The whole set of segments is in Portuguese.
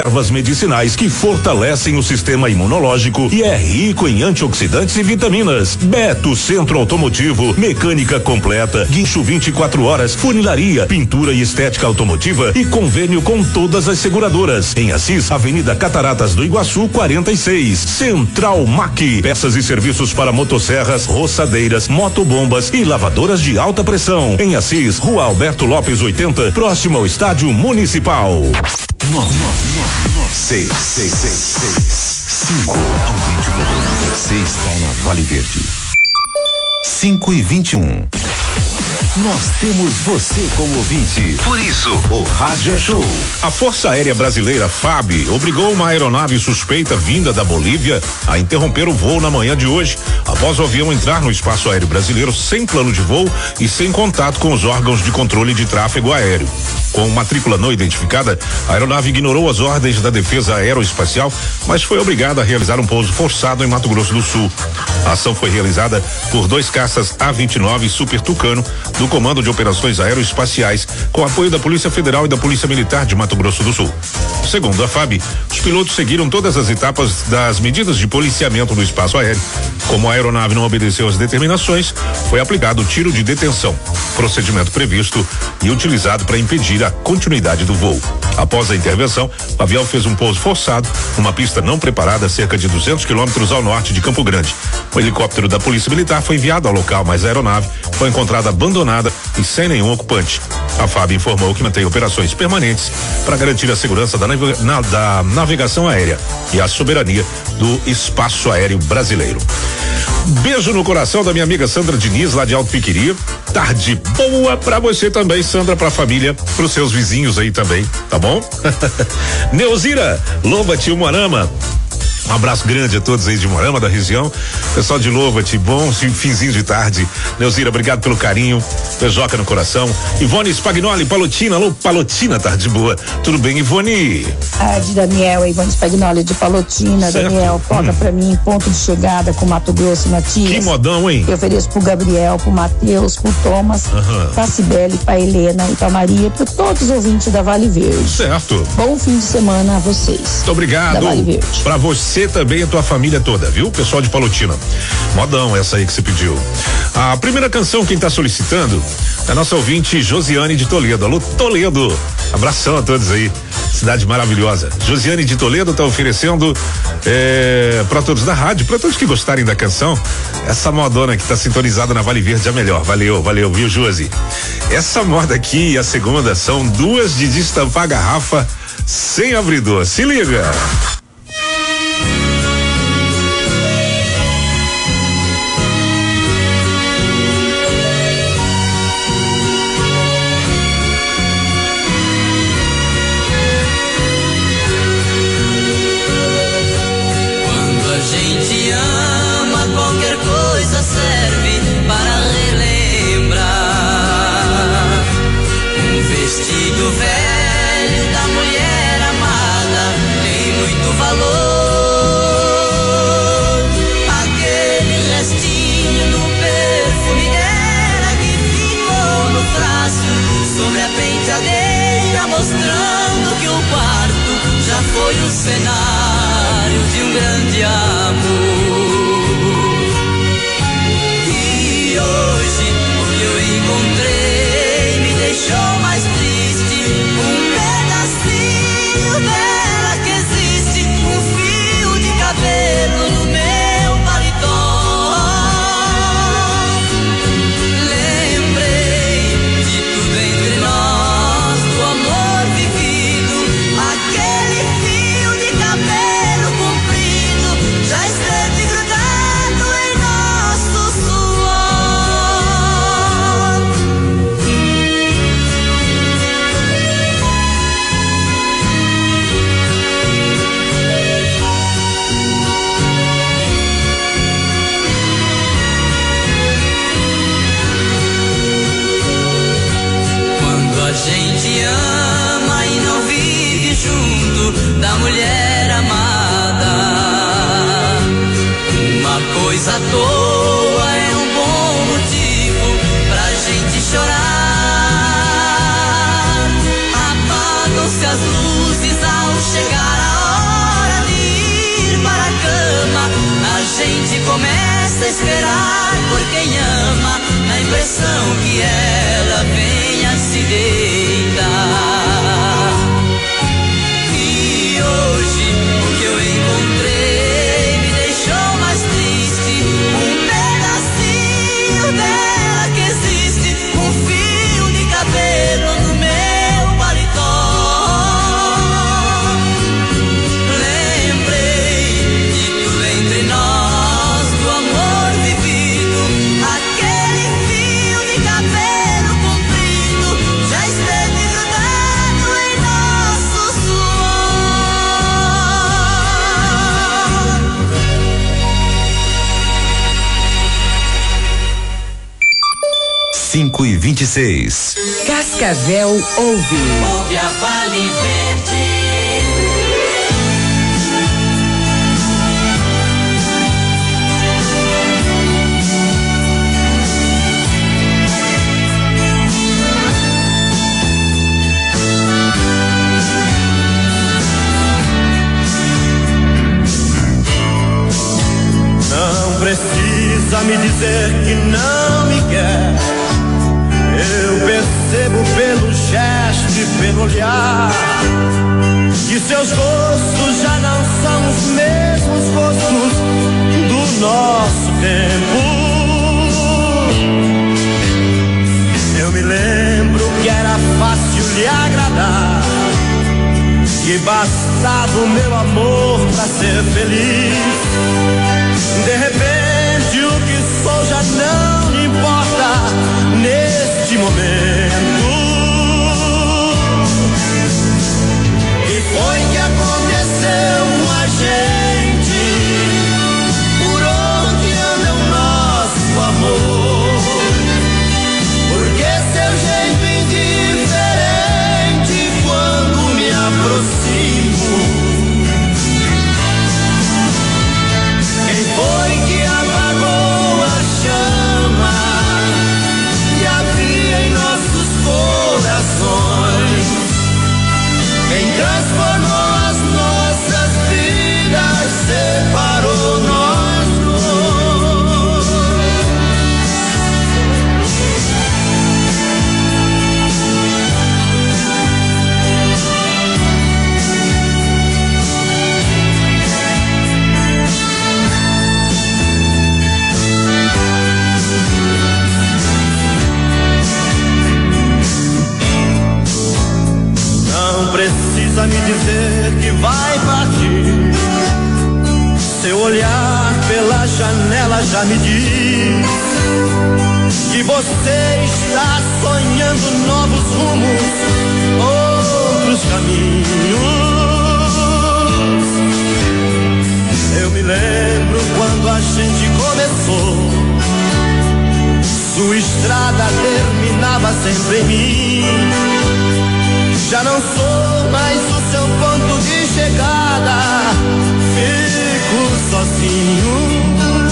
ervas medicinais que fortalecem o sistema imunológico e é rico em antioxidantes e vitaminas. Beto Centro Automotivo, mecânica completa, guincho 24 horas, funilaria, pintura e estética automotiva e convênio com todas as seguradoras. Em Assis, Avenida Cataratas do Iguaçu, 46. Central Mac, peças e serviços para motosserras, roçadeiras, motobombas e lavadoras de alta pressão. Em Assis, Rua Alberto Lopes 80, próximo ao Estádio Municipal. 5 ao 20. Você está na Vale Verde. 5:21. Nós temos você como ouvinte. Por isso, o Rádio é Show. A Força Aérea Brasileira, FAB, obrigou uma aeronave suspeita vinda da Bolívia a interromper o voo na manhã de hoje, após o avião entrar no espaço aéreo brasileiro sem plano de voo e sem contato com os órgãos de controle de tráfego aéreo. Com matrícula não identificada, a aeronave ignorou as ordens da Defesa Aeroespacial, mas foi obrigada a realizar um pouso forçado em Mato Grosso do Sul. A ação foi realizada por 2 caças A-29 Super Tucano do Comando de Operações Aeroespaciais, com apoio da Polícia Federal e da Polícia Militar de Mato Grosso do Sul. Segundo a FAB, os pilotos seguiram todas as etapas das medidas de policiamento no espaço aéreo. Como a aeronave não obedeceu às determinações, foi aplicado o tiro de detenção, procedimento previsto e utilizado para impedir a continuidade do voo. Após a intervenção, o avião fez um pouso forçado numa pista não preparada a cerca de 200 quilômetros ao norte de Campo Grande. O helicóptero da Polícia Militar foi enviado ao local, mas a aeronave foi encontrada abandonada e sem nenhum ocupante. A FAB informou que mantém operações permanentes para garantir a segurança da navegação aérea e a soberania do espaço aéreo brasileiro. Beijo no coração da minha amiga Sandra Diniz, lá de Alto Piquiri. Tarde boa pra você também, Sandra, pra família, pros seus vizinhos aí também, tá bom? Neuzira, Loba-te, Umuarama. Um abraço grande a todos aí de Moarama, da região. Pessoal de Loba-te, bom finzinho de tarde. Neuzira, obrigado pelo carinho. Beijoca no coração. Ivone Spagnoli, Palotina. Alô, Palotina, tarde boa. Tudo bem, Ivone? Tarde, Daniel. Ivone Spagnoli de Palotina. Certo. Daniel, toca pra mim, ponto de chegada com Mato Grosso e Matias. Que modão, hein? Eu ofereço pro Gabriel, pro Matheus, pro Thomas, pra Cibele, pra Helena e pra Maria, pra todos os ouvintes da Vale Verde. Certo. Bom fim de semana a vocês. Muito obrigado. Da Vale Verde. Pra você também e a tua família toda, viu? Pessoal de Palotina. Modão essa aí que você pediu. A primeira canção, quem tá solicitando é a nossa ouvinte Josiane de Toledo. Alô, Toledo. Abração a todos aí. Cidade maravilhosa. Josiane de Toledo tá oferecendo pra todos da rádio, pra todos que gostarem da canção, essa modona que tá sintonizada na Vale Verde é a melhor. Valeu, viu, Josi? Essa moda aqui e a segunda são duas de destampar a garrafa sem abridor. Se liga. Serve para relembrar um vestido velho da mulher amada, tem muito valor. Aquele restinho do perfume dela que ficou no frasco sobre a penteadeira, mostrando que o quarto já foi o cenário de um grande amor. Encontrei, me deixou mais triste. Um pedacinho dela que existe, um fio de cabelo no meu paletó. Lembrei de tudo entre nós, do amor vivido. Aquele fio de cabelo comprido já esteve grudado em nosso suor. A gente ama e não vive junto da mulher amada. Uma coisa à toa é um bom motivo pra gente chorar. Apagam-se as luzes ao chegar 5:26. Cascavel ouve. Ouve a Vale Verde. Não precisa me dizer que não me quer. Eu percebo pelo gesto e pelo olhar que seus gostos já não são os mesmos gostos do nosso tempo. Eu me lembro que era fácil lhe agradar, que bastava o meu amor pra ser feliz. De repente o que sou já não lhe importa neste momento. E foi que aconteceu com a gente? Por onde anda o nosso amor? Porque seu jeito indiferente quando me aproximo. Foi que apagou a chama que havia em nossos corações. Quem transformou as nossas vidas separou nós dois. Não precisa me dizer que vai partir. Seu olhar pela janela já me diz que você está sonhando novos rumos, outros caminhos. Eu me lembro quando a gente começou, sua estrada terminava sempre em mim. Já não sou mais o seu ponto de chegada, fico sozinho.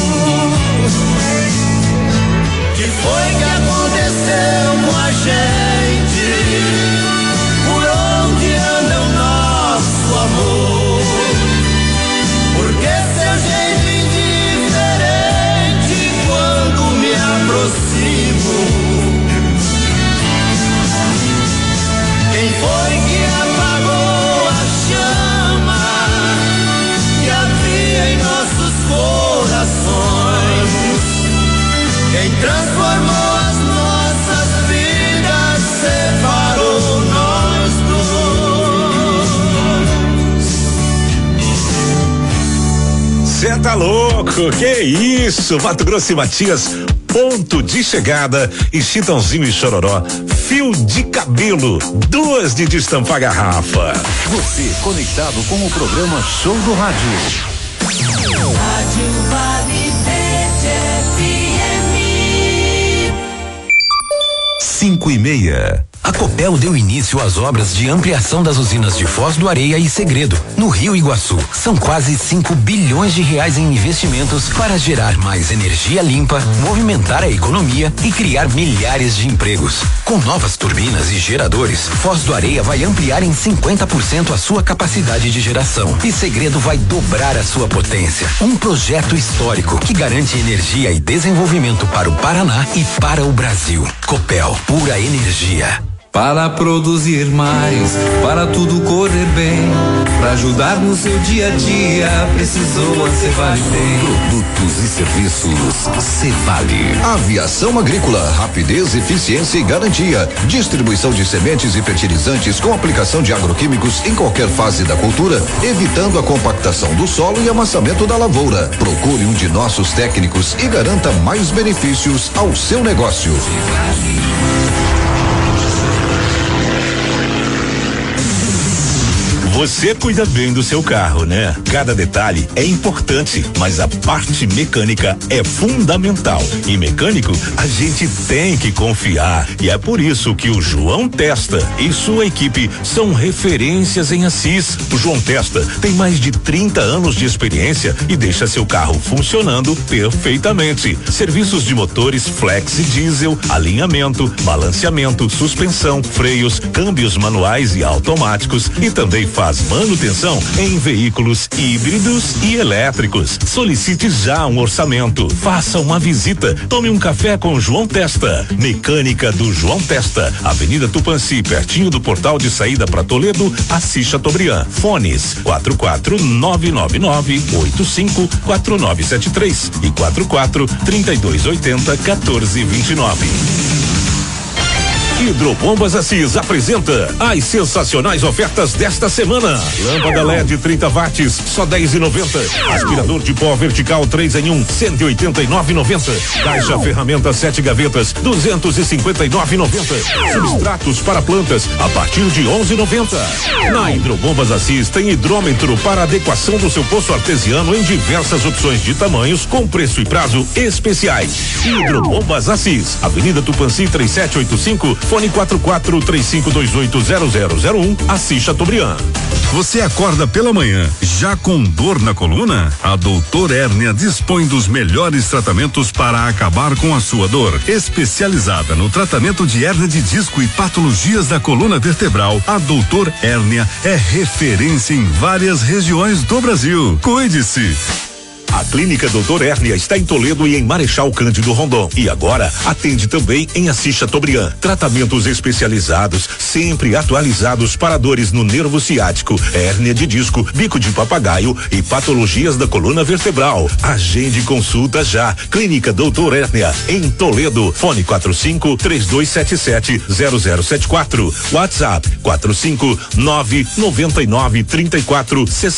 Que foi que aconteceu com a gente? Por onde anda o nosso amor? Porque seu jeito indiferente quando me aproximo. Quem foi que apagou a chama que havia em nossos corações? Quem transformou as nossas vidas separou nós dois. Cê tá louco, que isso? Mato Grosso e Matias, ponto de chegada, e Chitãozinho e Chororó, fio de cabelo, 2 de destampar garrafa. Você conectado com o programa Show do Rádio. Rádio Vale Verde FM. 5:30. A Copel deu início às obras de ampliação das usinas de Foz do Areia e Segredo, no Rio Iguaçu. São quase 5 bilhões de reais em investimentos para gerar mais energia limpa, movimentar a economia e criar milhares de empregos. Com novas turbinas e geradores, Foz do Areia vai ampliar em 50% a sua capacidade de geração e Segredo vai dobrar a sua potência. Um projeto histórico que garante energia e desenvolvimento para o Paraná e para o Brasil. Copel, pura energia. Para produzir mais, para tudo correr bem, para ajudar no seu dia a dia, precisou a Cevale tem. Produtos e serviços Cevale. Aviação agrícola, rapidez, eficiência e garantia. Distribuição de sementes e fertilizantes com aplicação de agroquímicos em qualquer fase da cultura, evitando a compactação do solo e amassamento da lavoura. Procure um de nossos técnicos e garanta mais benefícios ao seu negócio. Você cuida bem do seu carro, né? Cada detalhe é importante, mas a parte mecânica é fundamental. E mecânico, a gente tem que confiar. E é por isso que o João Testa e sua equipe são referências em Assis. O João Testa tem mais de 30 anos de experiência e deixa seu carro funcionando perfeitamente. Serviços de motores flex e diesel, alinhamento, balanceamento, suspensão, freios, câmbios manuais e automáticos, e também faz manutenção em veículos híbridos e elétricos. Solicite já um orçamento, faça uma visita, tome um café com João Testa. Mecânica do João Testa, Avenida Tupanci, pertinho do portal de saída para Toledo, Assis Chateaubriand. Fones 44999854973 e 44-3280-1429. Hidrobombas Assis apresenta as sensacionais ofertas desta semana. Lâmpada LED 30 watts, só 10,90. Aspirador de pó vertical 3 em 1, 189,90. Caixa ferramenta 7 gavetas, 259,90. Substratos para plantas a partir de 11,90. Na Hidrobombas Assis tem hidrômetro para adequação do seu poço artesiano em diversas opções de tamanhos, com preço e prazo especiais. Hidrobombas Assis, Avenida Tupanci 3785. Fone 44-3528-0001, Assis Chateaubriand. Você acorda pela manhã já com dor na coluna? A Doutor Hérnia dispõe dos melhores tratamentos para acabar com a sua dor. Especializada no tratamento de hérnia de disco e patologias da coluna vertebral, a Doutor Hérnia é referência em várias regiões do Brasil. Cuide-se! A Clínica Doutor Hérnia está em Toledo e em Marechal Cândido Rondon. E agora atende também em Assis Chateaubriand. Tratamentos especializados, sempre atualizados para dores no nervo ciático, hérnia de disco, bico de papagaio e patologias da coluna vertebral. Agende consulta já. Clínica Doutor Hérnia em Toledo. Fone 45-3277-0074. WhatsApp 4599934